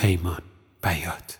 پیمان بیات.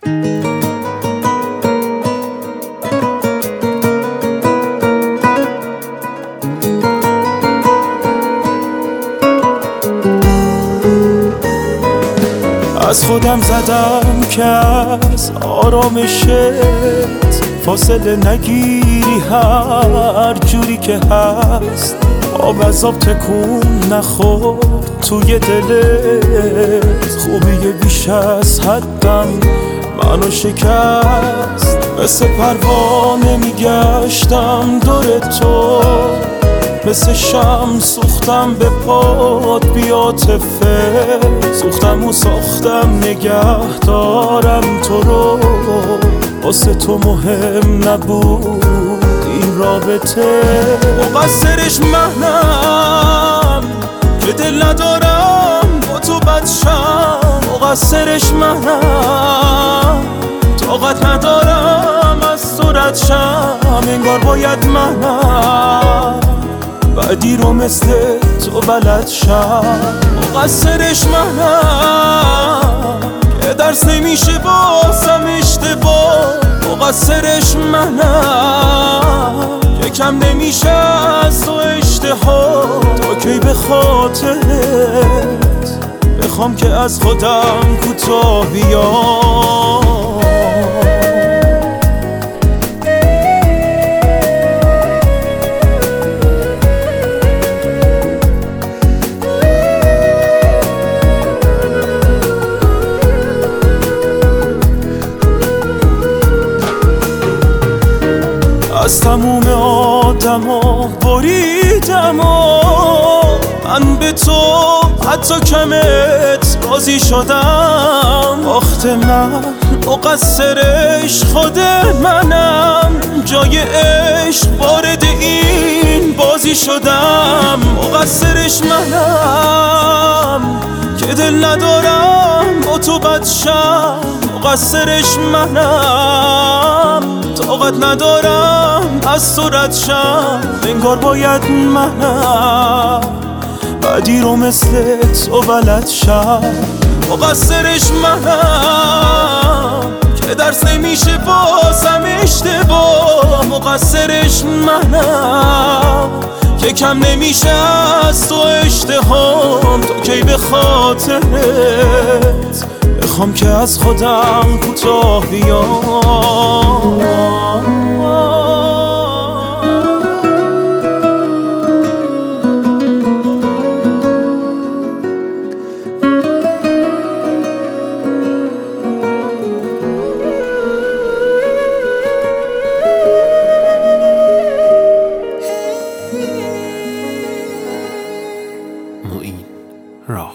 از خودم زدم که از آرامشت فاصله نگیری، هر جوری که هست آب از آب تکون نخورد توی دلت. خوبی بیش از حدم منو شکست، مثل پروانه میگشتم دور تو، مثل شم سوختم به پات بی‌عاطفه، سوختم و ساختم نگه دارم تو رو. واسه تو مهم نبود این رابطه، مقصرش منم که دل ندارم با تو بد شم، مقصرش منم طاقت ندارم از تو رد شم. انگار باید منم بعدی رو مثل تو بلد شم، مقصرش منم که درس نمیشه بازم اشتباه، مقصرش منم که کم نمیشه از تو اشتها. تا کی به خاطرت بخوام که از خودم کوتاه بیام؟ از تموم آدما بریدم و من به تو حتی کمت راضی شدم. آخت من مقصرش خود منم، جای عشق وارد این بازی شدم. مقصرش منم که دل ندارم با تو بد شم، مقصرش منم طاقت ندارم از تو رد شم. انگار باید منم بعدی رو مثل تو بلد شم، مقصرش منم که درس نمیشه بازم اشتباه، مقصرش منم که کم نمیشه از تو اشتهام. تا کی به خاطرت بخوام که از خودم کوتاه بیام؟ معین راه